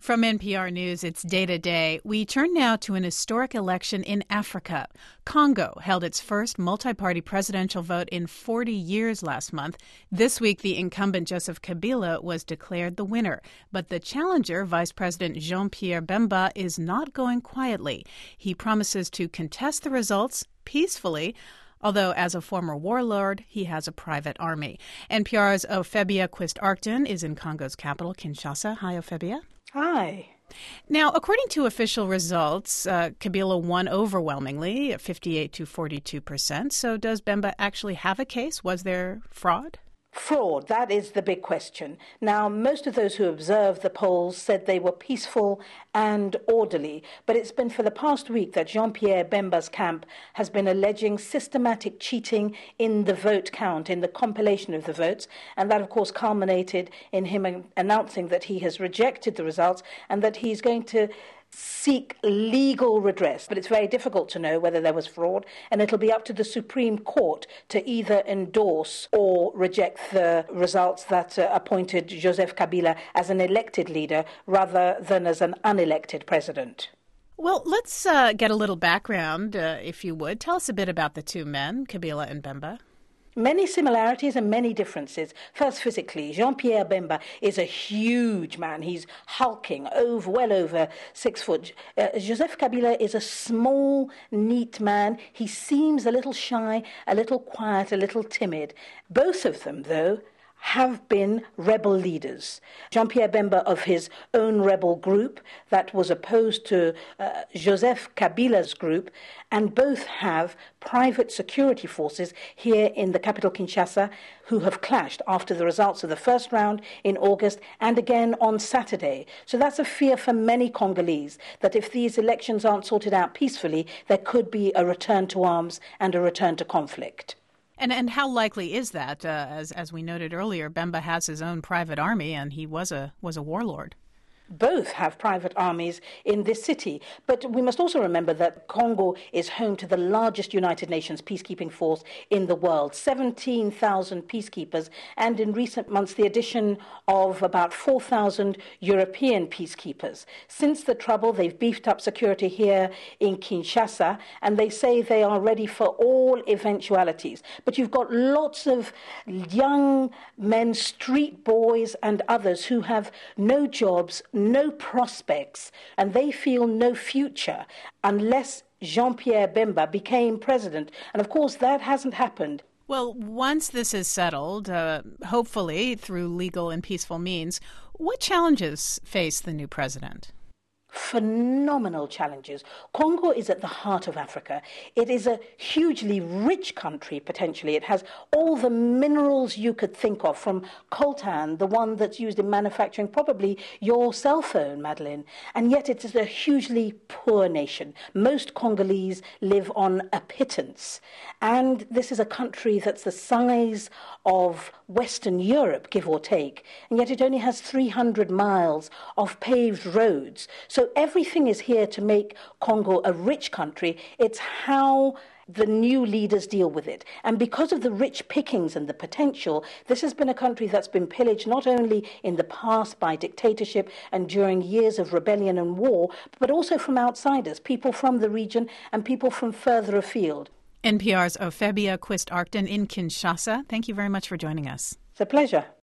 From NPR News, it's Day to Day. We turn now to an historic election in Africa. Congo held its first multi-party presidential vote in 40 years last month. This week, the incumbent Joseph Kabila was declared the winner. But the challenger, Vice President Jean-Pierre Bemba, is not going quietly. He promises to contest the results peacefully, although as a former warlord, he has a private army. NPR's Ophebia Quist-Arcton is in Congo's capital, Kinshasa. Hi, Ophebia. Hi. Now, according to official results, Kabila won overwhelmingly at 58 to 42%. So does Bemba actually have a case? Was there fraud? Fraud, that is the big question. Now, most of those who observed the polls said they were peaceful and orderly, but it's been for the past week that Jean-Pierre Bemba's camp has been alleging systematic cheating in the vote count, in the compilation of the votes, and that, of course, culminated in him announcing that he has rejected the results and that he's going to seek legal redress. But it's very difficult to know whether there was fraud, and it'll be up to the Supreme Court to either endorse or reject the results that appointed Joseph Kabila as an elected leader rather than as an unelected president. Well, let's get a little background, if you would. Tell us a bit about the two men, Kabila and Bemba. Many similarities and many differences. First, physically, Jean-Pierre Bemba is a huge man. He's hulking, well over 6 foot. Joseph Kabila is a small, neat man. He seems a little shy, a little quiet, a little timid. Both of them, though, have been rebel leaders. Jean-Pierre Bemba of his own rebel group that was opposed to Joseph Kabila's group, and both have private security forces here in the capital Kinshasa who have clashed after the results of the first round in August and again on Saturday. So that's a fear for many Congolese, that if these elections aren't sorted out peacefully, there could be a return to arms and a return to conflict. And how likely is that? As we noted earlier, Bemba has his own private army, and he was a warlord. Both have private armies in this city. But we must also remember that Congo is home to the largest United Nations peacekeeping force in the world, 17,000 peacekeepers, and in recent months the addition of about 4,000 European peacekeepers. Since the trouble, they've beefed up security here in Kinshasa, and they say they are ready for all eventualities. But you've got lots of young men, street boys and others who have no jobs, no prospects, and they feel no future unless Jean-Pierre Bemba became president. And of course, that hasn't happened. Well, once this is settled, hopefully through legal and peaceful means, what challenges face the new president? Phenomenal challenges. Congo is at the heart of Africa. It is a hugely rich country, potentially. It has all the minerals you could think of, from coltan, the one that's used in manufacturing probably your cell phone, Madeline. And yet it is a hugely poor nation. Most Congolese live on a pittance. And this is a country that's the size of Western Europe, give or take. And yet it only has 300 miles of paved roads. So everything is here to make Congo a rich country. It's how the new leaders deal with it. And because of the rich pickings and the potential, this has been a country that's been pillaged not only in the past by dictatorship and during years of rebellion and war, but also from outsiders, people from the region and people from further afield. NPR's Ophebia Quist-Arcton in Kinshasa. Thank you very much for joining us. It's a pleasure.